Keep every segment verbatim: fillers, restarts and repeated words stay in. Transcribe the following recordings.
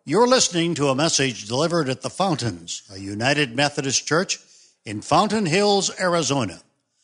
You're listening to a message delivered at the Fountains, a United Methodist Church in Fountain Hills, Arizona.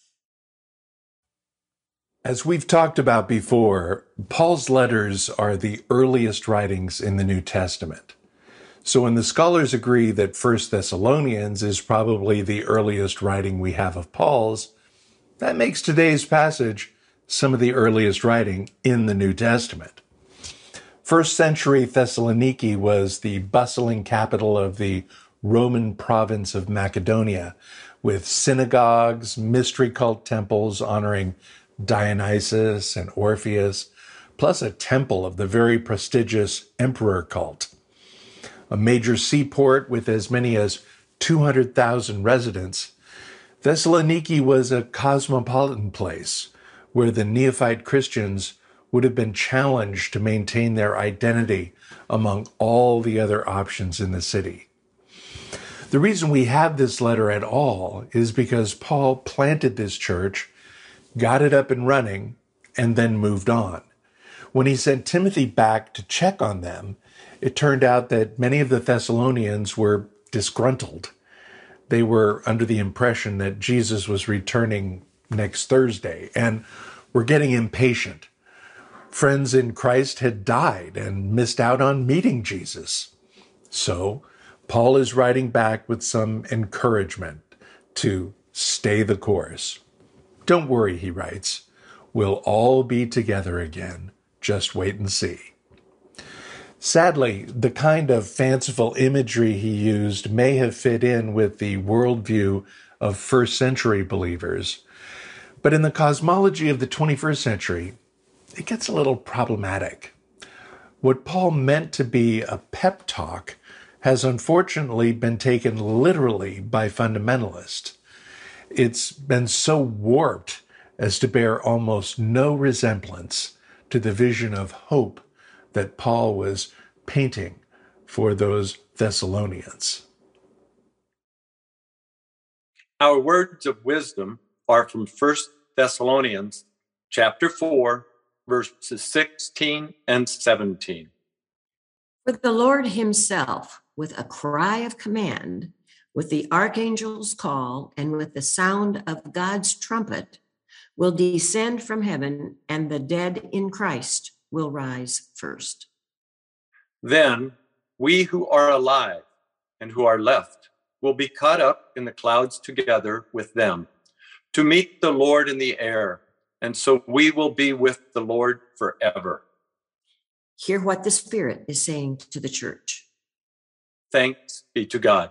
As we've talked about before, Paul's letters are the earliest writings in the New Testament. So when the scholars agree that First Thessalonians is probably the earliest writing we have of Paul's, that makes today's passage some of the earliest writing in the New Testament. First century Thessaloniki was the bustling capital of the Roman province of Macedonia, with synagogues, mystery cult temples honoring Dionysus and Orpheus, plus a temple of the very prestigious emperor cult. A major seaport with as many as two hundred thousand residents, Thessaloniki was a cosmopolitan place where the neophyte Christians would have been challenged to maintain their identity among all the other options in the city. The reason we have this letter at all is because Paul planted this church, got it up and running, and then moved on. When he sent Timothy back to check on them, it turned out that many of the Thessalonians were disgruntled. They were under the impression that Jesus was returning next Thursday and were getting impatient. Friends in Christ had died and missed out on meeting Jesus. So Paul is writing back with some encouragement to stay the course. Don't worry, he writes. We'll all be together again. Just wait and see. Sadly, the kind of fanciful imagery he used may have fit in with the worldview of first century believers. But in the cosmology of the twenty-first century, it gets a little problematic. What Paul meant to be a pep talk has unfortunately been taken literally by fundamentalists. It's been so warped as to bear almost no resemblance to the vision of hope that Paul was painting for those Thessalonians. Our words of wisdom are from First Thessalonians chapter four, verses sixteen and seventeen. For the Lord himself, with a cry of command, with the archangel's call, and with the sound of God's trumpet, will descend from heaven, and the dead in Christ will rise first. Then we who are alive and who are left will be caught up in the clouds together with them to meet the Lord in the air. And so we will be with the Lord forever. Hear what the Spirit is saying to the church. Thanks be to God.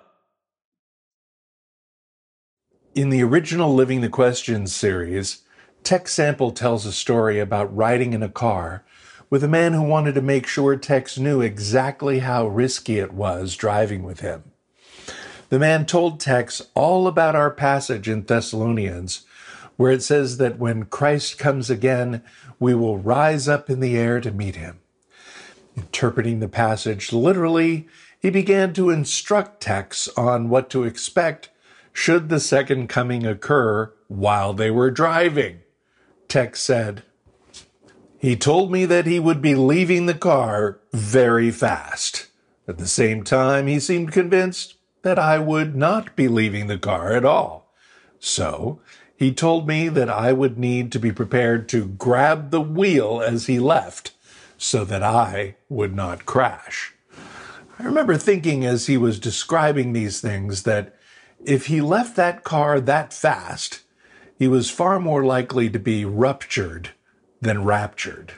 In the original Living the Questions series, Tex Sample tells a story about riding in a car with a man who wanted to make sure Tex knew exactly how risky it was driving with him. The man told Tex all about our passage in Thessalonians, where it says that when Christ comes again, we will rise up in the air to meet him. Interpreting the passage literally, he began to instruct Tex on what to expect should the second coming occur while they were driving. Tex said, "He told me that he would be leaving the car very fast. At the same time, he seemed convinced that I would not be leaving the car at all. So he told me that I would need to be prepared to grab the wheel as he left so that I would not crash." I remember thinking as he was describing these things that if he left that car that fast, he was far more likely to be ruptured than raptured.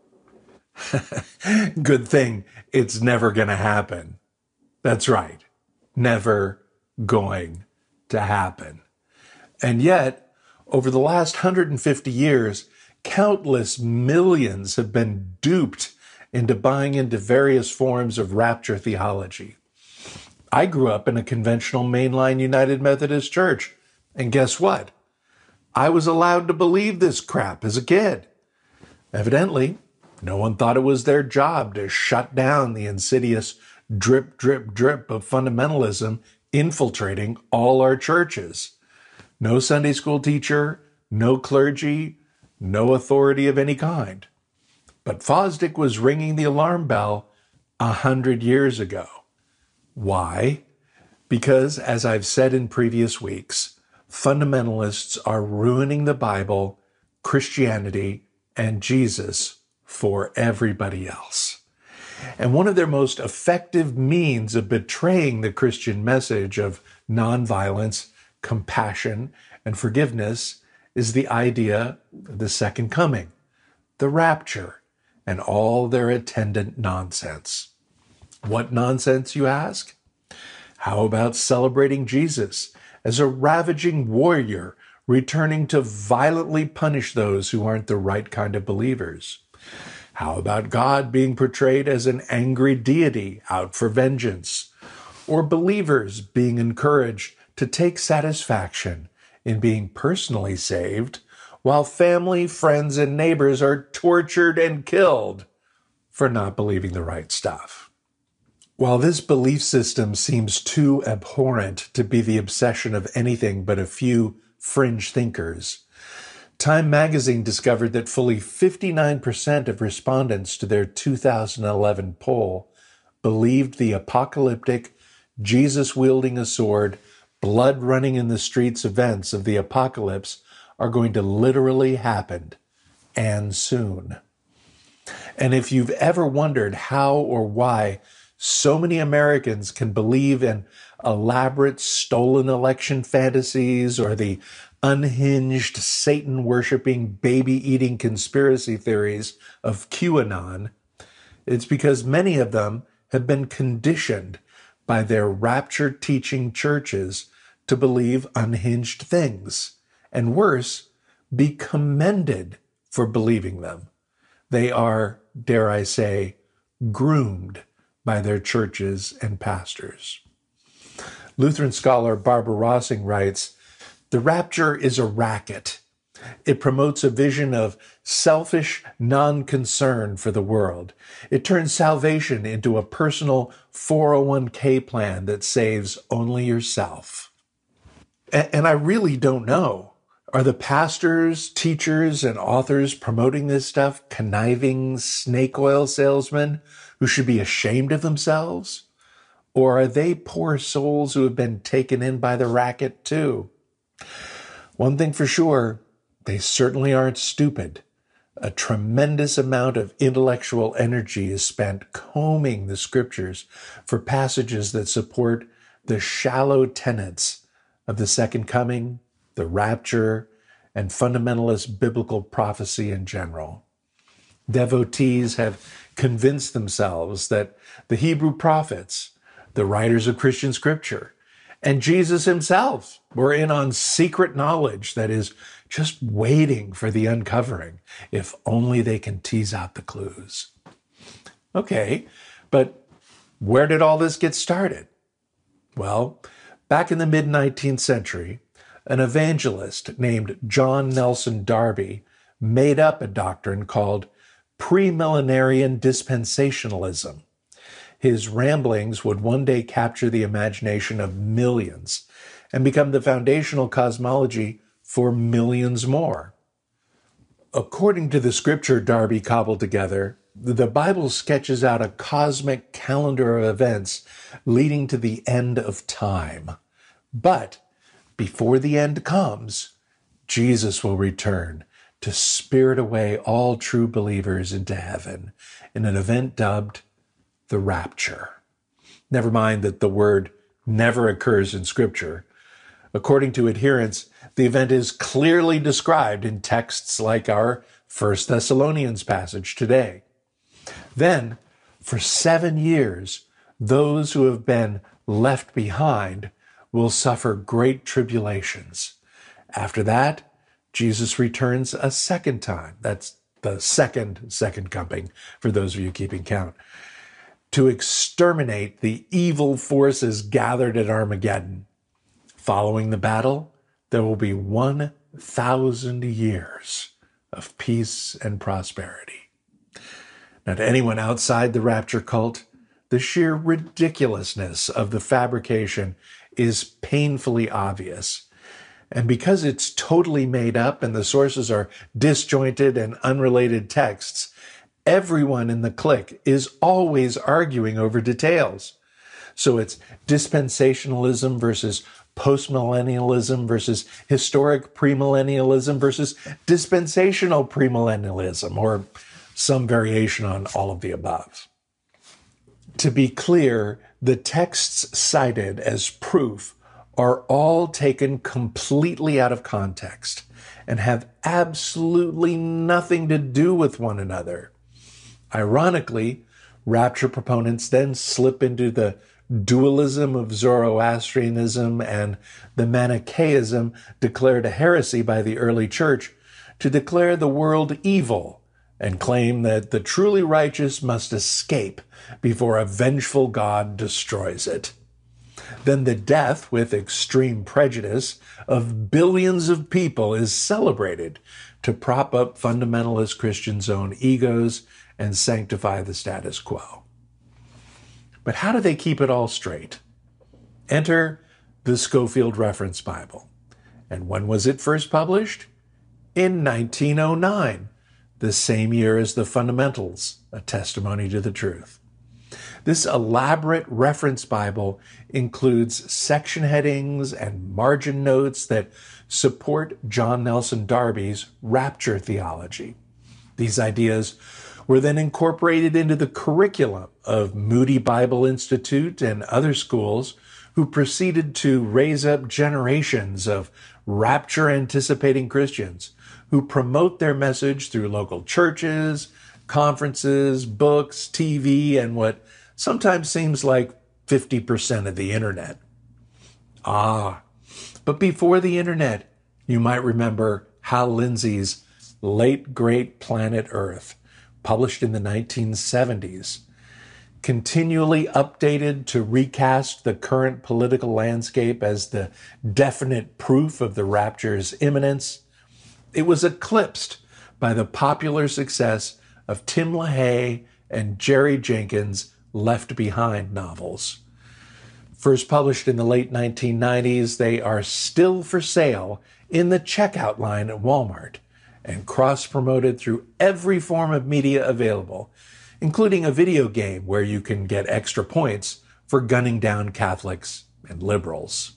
Good thing it's never going to happen. That's right. Never going to happen. And yet, over the last one hundred fifty years, countless millions have been duped into buying into various forms of rapture theology. I grew up in a conventional mainline United Methodist church, and guess what? I was allowed to believe this crap as a kid. Evidently, no one thought it was their job to shut down the insidious drip, drip, drip of fundamentalism infiltrating all our churches. No Sunday school teacher, no clergy, no authority of any kind. But Fosdick was ringing the alarm bell a hundred years ago. Why? Because, as I've said in previous weeks, fundamentalists are ruining the Bible, Christianity, and Jesus for everybody else. And one of their most effective means of betraying the Christian message of nonviolence, compassion, and forgiveness is the idea of the second coming, the rapture, and all their attendant nonsense. What nonsense, you ask? How about celebrating Jesus as a ravaging warrior returning to violently punish those who aren't the right kind of believers? How about God being portrayed as an angry deity out for vengeance? Or believers being encouraged to take satisfaction in being personally saved while family, friends, and neighbors are tortured and killed for not believing the right stuff? While this belief system seems too abhorrent to be the obsession of anything but a few fringe thinkers, Time magazine discovered that fully fifty-nine percent of respondents to their two thousand eleven poll believed the apocalyptic, Jesus wielding a sword, blood running in the streets events of the apocalypse are going to literally happen, and soon. And if you've ever wondered how or why so many Americans can believe in elaborate stolen election fantasies or the unhinged Satan-worshipping, baby-eating conspiracy theories of QAnon, it's because many of them have been conditioned by their rapture-teaching churches to believe unhinged things, and worse, be commended for believing them. They are, dare I say, groomed by their churches and pastors. Lutheran scholar Barbara Rossing writes, "The rapture is a racket. It promotes a vision of selfish non-concern for the world. It turns salvation into a personal four oh one k plan that saves only yourself." And I really don't know. Are the pastors, teachers, and authors promoting this stuff conniving snake oil salesmen who should be ashamed of themselves? Or are they poor souls who have been taken in by the racket too? One thing for sure, they certainly aren't stupid. A tremendous amount of intellectual energy is spent combing the scriptures for passages that support the shallow tenets of the second coming, the rapture, and fundamentalist biblical prophecy in general. Devotees have convinced themselves that the Hebrew prophets, the writers of Christian scripture, and Jesus himself were in on secret knowledge that is just waiting for the uncovering, if only they can tease out the clues. Okay, but where did all this get started? Well, back in the mid-nineteenth century, an evangelist named John Nelson Darby made up a doctrine called premillenarian dispensationalism. His ramblings would one day capture the imagination of millions and become the foundational cosmology for millions more. According to the scripture Darby cobbled together, the Bible sketches out a cosmic calendar of events leading to the end of time. But before the end comes, Jesus will return to spirit away all true believers into heaven in an event dubbed the rapture. Never mind that the word never occurs in Scripture. According to adherents, the event is clearly described in texts like our First Thessalonians passage today. Then, for seven years, those who have been left behind will suffer great tribulations. After that, Jesus returns a second time. That's the second, second coming, for those of you keeping count, to exterminate the evil forces gathered at Armageddon. Following the battle, there will be one thousand years of peace and prosperity. Now, to anyone outside the rapture cult, the sheer ridiculousness of the fabrication is painfully obvious. And because it's totally made up and the sources are disjointed and unrelated texts, Everyone in the clique is always arguing over details. So it's dispensationalism versus postmillennialism versus historic premillennialism versus dispensational premillennialism, or some variation on all of the above. To be clear, the texts cited as proof are all taken completely out of context and have absolutely nothing to do with one another. Ironically, rapture proponents then slip into the dualism of Zoroastrianism and the Manichaeism declared a heresy by the early church to declare the world evil and claim that the truly righteous must escape before a vengeful God destroys it. Then the death, with extreme prejudice, of billions of people is celebrated to prop up fundamentalist Christians' own egos and sanctify the status quo. But how do they keep it all straight? Enter the Scofield Reference Bible. And when was it first published? In nineteen oh nine, the same year as the Fundamentals, a testimony to the truth. This elaborate reference Bible includes section headings and margin notes that support John Nelson Darby's rapture theology. These ideas were then incorporated into the curriculum of Moody Bible Institute and other schools, who proceeded to raise up generations of rapture-anticipating Christians who promote their message through local churches, conferences, books, T V, and what sometimes seems like fifty percent of the internet. Ah, but before the internet, you might remember Hal Lindsey's late great Planet Earth, published in the nineteen seventies, continually updated to recast the current political landscape as the definite proof of the rapture's imminence. It was eclipsed by the popular success of Tim LaHaye and Jerry Jenkins' Left Behind novels. First published in the late nineteen nineties, they are still for sale in the checkout line at Walmart and cross-promoted through every form of media available, including a video game where you can get extra points for gunning down Catholics and liberals.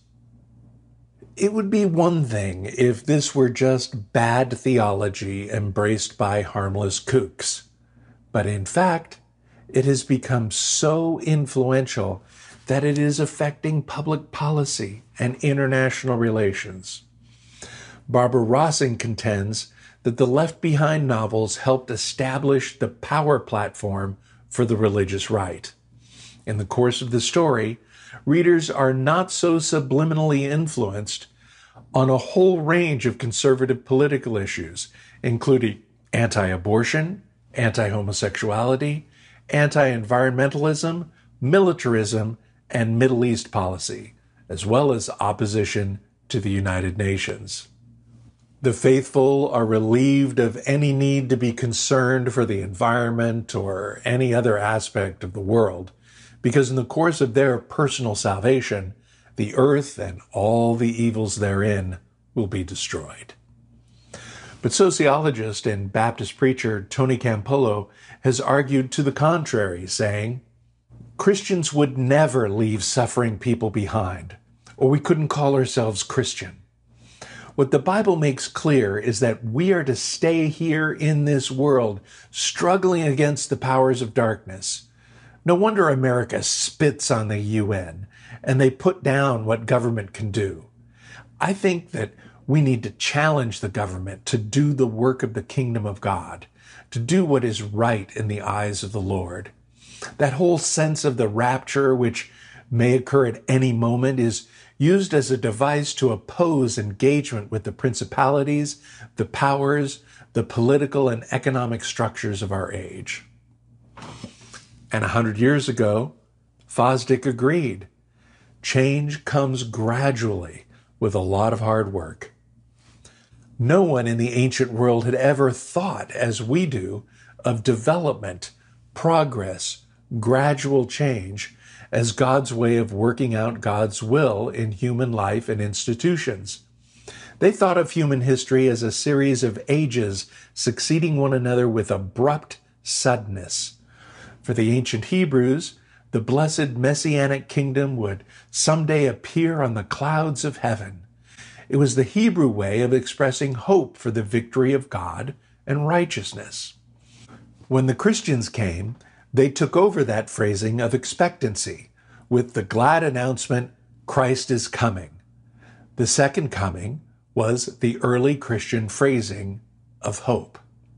It would be one thing if this were just bad theology embraced by harmless kooks, but in fact, it has become so influential that it is affecting public policy and international relations. Barbara Rossing contends that the Left Behind novels helped establish the power platform for the religious right. In the course of the story, readers are not so subliminally influenced on a whole range of conservative political issues, including anti-abortion, anti-homosexuality, anti-environmentalism, militarism, and Middle East policy, as well as opposition to the United Nations. The faithful are relieved of any need to be concerned for the environment or any other aspect of the world, because in the course of their personal salvation, the earth and all the evils therein will be destroyed. But sociologist and Baptist preacher Tony Campolo has argued to the contrary, saying, Christians would never leave suffering people behind, or we couldn't call ourselves Christian. What the Bible makes clear is that we are to stay here in this world, struggling against the powers of darkness. No wonder America spits on the U N, and they put down what government can do. I think that we need to challenge the government to do the work of the kingdom of God, to do what is right in the eyes of the Lord. That whole sense of the rapture, which may occur at any moment, is used as a device to oppose engagement with the principalities, the powers, the political and economic structures of our age. And a hundred years ago, Fosdick agreed. Change comes gradually with a lot of hard work. No one in the ancient world had ever thought, as we do, of development, progress, gradual change as God's way of working out God's will in human life and institutions. They thought of human history as a series of ages succeeding one another with abrupt, suddenness. For the ancient Hebrews, the blessed messianic kingdom would someday appear on the clouds of heaven. It was the Hebrew way of expressing hope for the victory of God and righteousness. When the Christians came, they took over that phrasing of expectancy with the glad announcement, Christ is coming. The second coming was the early Christian phrasing of hope.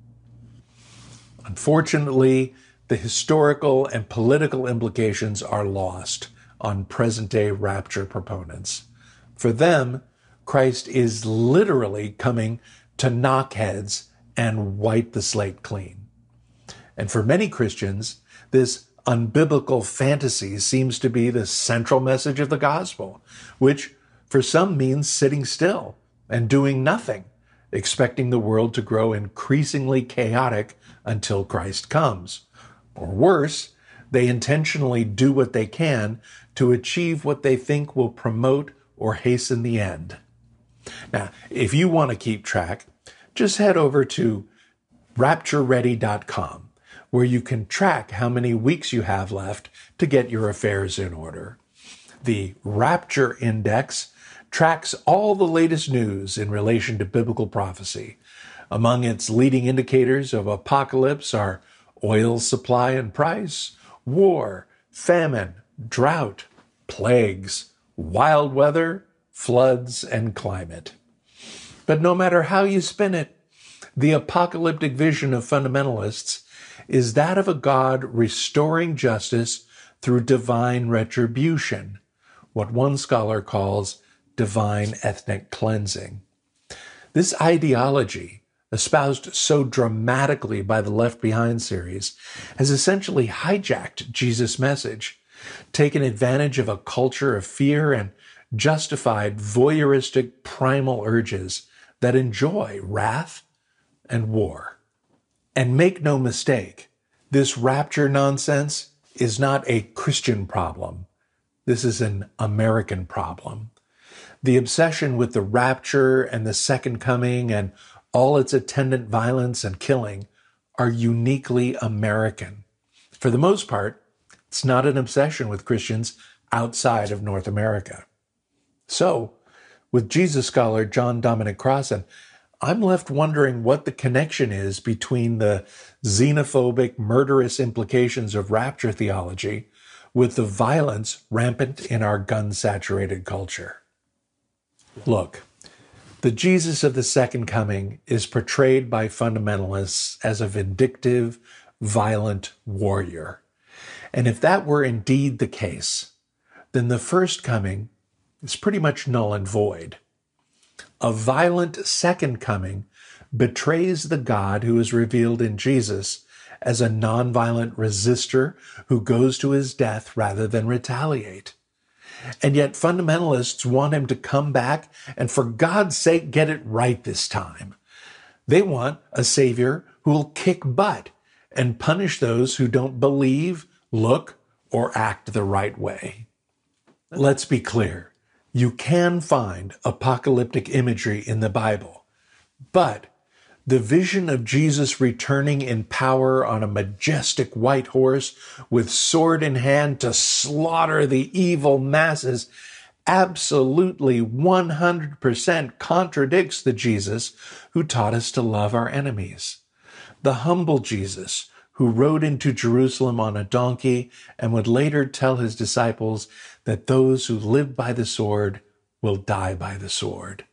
Unfortunately, the historical and political implications are lost on present-day rapture proponents. For them, Christ is literally coming to knock heads and wipe the slate clean. And for many Christians, this unbiblical fantasy seems to be the central message of the gospel, which for some means sitting still and doing nothing, expecting the world to grow increasingly chaotic until Christ comes. Or worse, they intentionally do what they can to achieve what they think will promote or hasten the end. Now, if you want to keep track, just head over to rapture ready dot com, where you can track how many weeks you have left to get your affairs in order. The Rapture Index tracks all the latest news in relation to biblical prophecy. Among its leading indicators of apocalypse are oil supply and price, war, famine, drought, plagues, wild weather, floods, and climate. But no matter how you spin it, the apocalyptic vision of fundamentalists is that of a God restoring justice through divine retribution, what one scholar calls divine ethnic cleansing. This ideology, espoused so dramatically by the Left Behind series, has essentially hijacked Jesus' message, taken advantage of a culture of fear, and justified voyeuristic primal urges that enjoy wrath and war. And make no mistake, this rapture nonsense is not a Christian problem. This is an American problem. The obsession with the rapture and the second coming and all its attendant violence and killing are uniquely American. For the most part, it's not an obsession with Christians outside of North America. So, with Jesus scholar John Dominic Crossan, I'm left wondering what the connection is between the xenophobic, murderous implications of rapture theology with the violence rampant in our gun-saturated culture. Look, the Jesus of the Second Coming is portrayed by fundamentalists as a vindictive, violent warrior. And if that were indeed the case, then the first coming is pretty much null and void. A violent second coming betrays the God who is revealed in Jesus as a nonviolent resistor who goes to his death rather than retaliate. And yet fundamentalists want him to come back and, for God's sake, get it right this time. They want a savior who will kick butt and punish those who don't believe, look, or act the right way. Let's be clear. You can find apocalyptic imagery in the Bible, but the vision of Jesus returning in power on a majestic white horse with sword in hand to slaughter the evil masses absolutely one hundred percent contradicts the Jesus who taught us to love our enemies. The humble Jesus who rode into Jerusalem on a donkey and would later tell his disciples that those who live by the sword will die by the sword.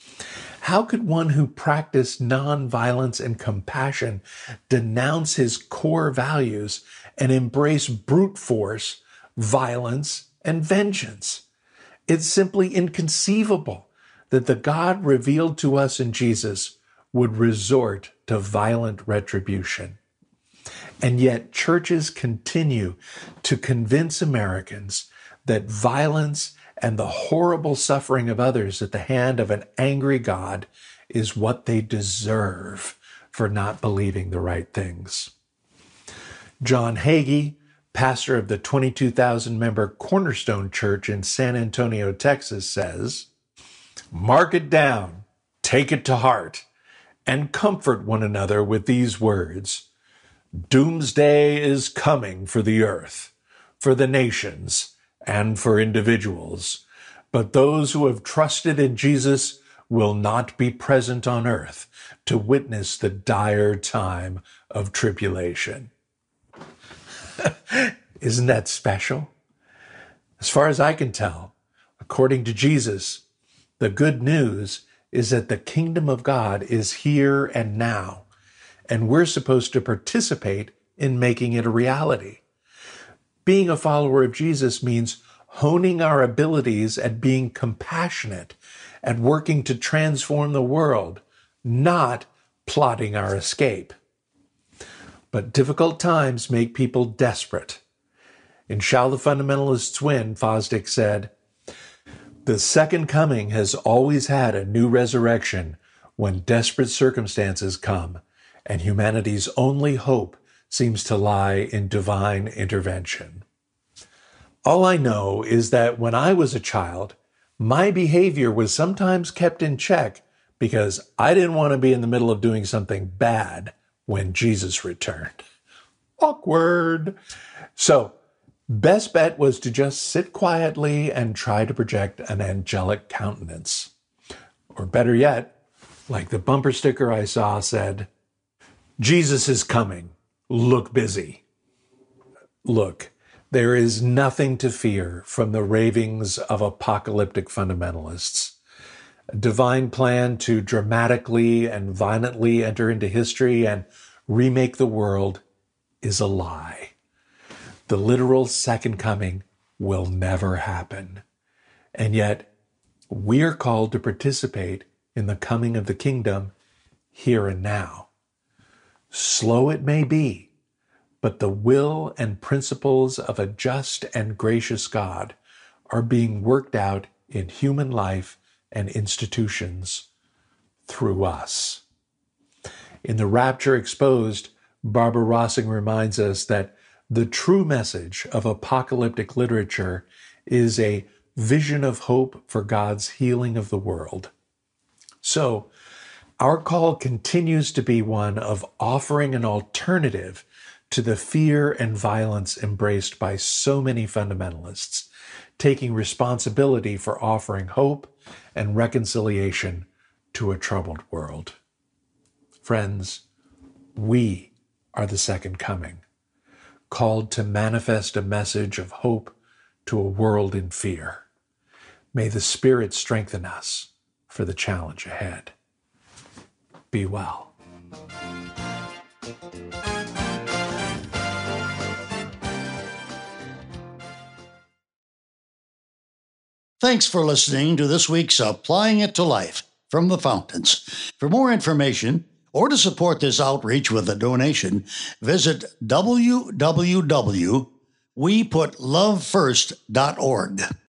How could one who practiced nonviolence and compassion denounce his core values and embrace brute force, violence, and vengeance? It's simply inconceivable that the God revealed to us in Jesus would resort to violent retribution. And yet churches continue to convince Americans that violence and the horrible suffering of others at the hand of an angry God is what they deserve for not believing the right things. John Hagee, pastor of the twenty-two thousand member Cornerstone Church in San Antonio, Texas, says, "Mark it down, take it to heart, and comfort one another with these words. Doomsday is coming for the earth, for the nations, and for individuals. But those who have trusted in Jesus will not be present on earth to witness the dire time of tribulation. Isn't that special? As far as I can tell, according to Jesus, the good news is that the kingdom of God is here and now, and we're supposed to participate in making it a reality. Being a follower of Jesus means honing our abilities at being compassionate, at working to transform the world, not plotting our escape. But difficult times make people desperate. In Shall the Fundamentalists Win, Fosdick said, "The second coming has always had a new resurrection when desperate circumstances come, and humanity's only hope seems to lie in divine intervention." All I know is that when I was a child, my behavior was sometimes kept in check because I didn't want to be in the middle of doing something bad when Jesus returned. Awkward. So, best bet was to just sit quietly and try to project an angelic countenance. Or better yet, like the bumper sticker I saw said, "Jesus is coming. Look busy." Look, there is nothing to fear from the ravings of apocalyptic fundamentalists. A divine plan to dramatically and violently enter into history and remake the world is a lie. The literal second coming will never happen. And yet, we are called to participate in the coming of the kingdom here and now. Slow it may be, but the will and principles of a just and gracious God are being worked out in human life and institutions through us. In The Rapture Exposed, Barbara Rossing reminds us that the true message of apocalyptic literature is a vision of hope for God's healing of the world. So, our call continues to be one of offering an alternative to the fear and violence embraced by so many fundamentalists, taking responsibility for offering hope and reconciliation to a troubled world. Friends, we are the second coming, called to manifest a message of hope to a world in fear. May the Spirit strengthen us for the challenge ahead. Be well. Thanks for listening to this week's Applying It to Life from the Fountains. For more information or to support this outreach with a donation, visit w w w dot we put love first dot org.